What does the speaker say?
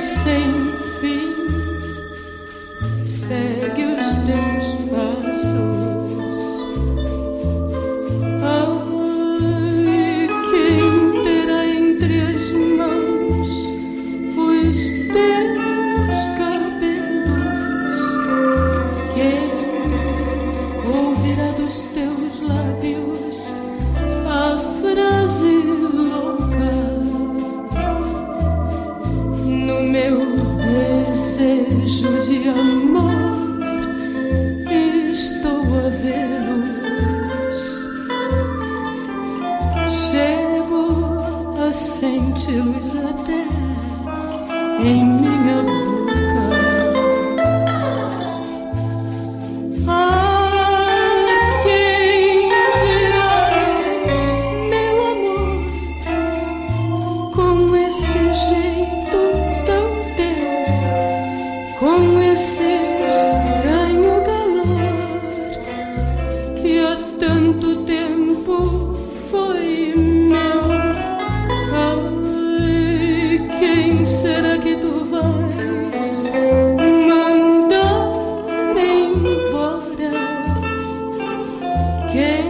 sem fim segue os teus passos. Ai, quem terá entre as mãos os teus cabelos? Quem ouvirá dos teus lábios a frase louca? No meu desejo de amor estou a vê-los. Chego a senti-los até em minha boca. Ah, quem dirás, meu amor, com esse jeito tão teu, com esse estranho calor que há tanto tempo foi meu. Ai, quem será que tu vais mandar embora? Quem